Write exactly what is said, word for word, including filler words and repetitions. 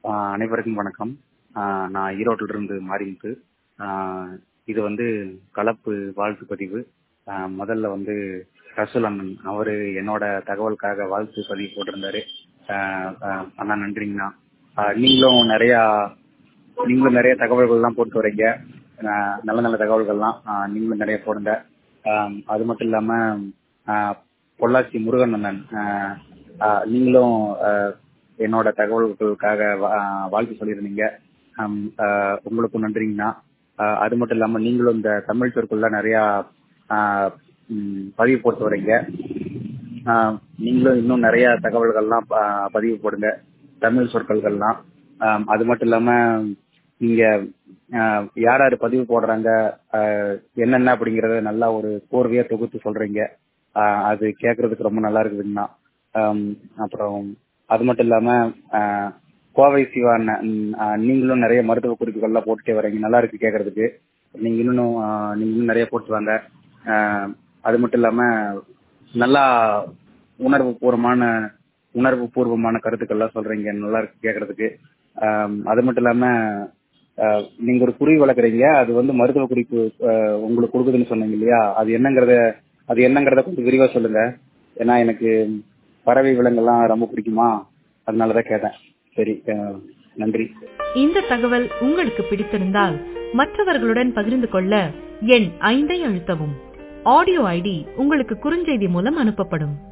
ஆஹ் அனைவருக்கும் வணக்கம். ஆஹ் நான் ஈரோட்டில இருந்து மாறிமுத்து. ஆஹ் இது வந்து கலப்பு வாழ்த்து பதிவு. ஆஹ் முதல்ல வந்து ரசூல் அண்ணன் அவரு என்னோட தகவலுக்காக வாழ்த்து பதிவு போட்டிருந்தாரு. ஆஹ் ஆஹ் அண்ணா நன்றிங்கண்ணா. ஆஹ் நீங்களும் நிறைய நீங்களும் நிறைய தகவல்கள்லாம் போட்டு வரீங்க. ஆஹ் நல்ல நல்ல தகவல்கள்லாம் ஆஹ் நீங்களும் நிறைய போடுங்க. ஆஹ் அது மட்டும் இல்லாம ஆஹ் பொள்ளாச்சி முருகன் அண்ணன் ஆஹ் ஆஹ் நீங்களும் ஆஹ் என்னோட தகவல்களுக்காக வா- வாழ்த்து சொல்லியிருந்தீங்க. ஆம், ஆஹ் உங்களுக்கும் நன்றிங்கண்ணா. ஆஹ் அது மட்டும் இல்லாம நீங்களும் இந்த தமிழ் சொற்கள்ல நிறைய ஆஹ் ம், பதிவு போட்டு வரீங்க. ஆஹ் நீங்களும் இன்னும் நிறைய தகவல்கள்லாம் ப- பதிவு போடுங்க, தமிழ் சொற்கள்கள்லாம். ஆஹ் அது மட்டும் இல்லாம நீங்க ஆஹ் யார் யார் பதிவு போடுறாங்க, ஆஹ் என்னென்ன அப்படிங்கறத நல்லா ஒரு கோர்வையா தொகுத்து சொல்றீங்க. ஆஹ் அது கேட்கறதுக்கு ரொம்ப நல்லா இருக்குதுங்கண்ணா. ஆம், அப்புறம் அது மட்டும் இல்லாம ஆஹ் கோவை சிவா அண்ணன், ம், ஆஹ் நீங்களும் நிறைய மருத்துவ குறிப்புகள்லாம் போட்டுட்டே வரீங்க, நல்லா இருக்கு கேட்கறதுக்கு. நீங்க இன்னும் ஆஹ் நீங்க இன்னும் நிறைய போட்டு வாங்க. ஆஹ் அது மட்டும் இல்லாம நல்லா உணர்வு பூர்வமான உணர்வு பூர்வமான கருத்துக்கள்லாம் சொல்றீங்க, நல்லா இருக்கு கேட்கறதுக்கு. ஆஹ் அது மட்டும் இல்லாம ஆஹ் நீங்க ஒரு குருவி வளர்க்குறீங்க, அது வந்து மருத்துவ குறிப்பு ஆஹ் உங்களுக்கு கொடுக்குதுன்னு சொன்னீங்க இல்லையா, அது என்னங்கறத அது என்னங்கறத கொஞ்சம் விரிவா சொல்லுங்க. ஏன்னா எனக்கு பறவை விலங்கெல்லாம் ரொம்ப பிடிக்குமா, அதனாலதான் கேட்டேன். சரி, ஆஹ் நன்றி. இந்த தகவல் உங்களுக்கு பிடித்திருந்தால் மற்றவர்களுடன் பகிர்ந்து கொள்ள எண் ஐந்தை அழுத்தவும். ஆடியோ ஐடி உங்களுக்கு குறுஞ்செய்தி மூலம் அனுப்பப்படும்.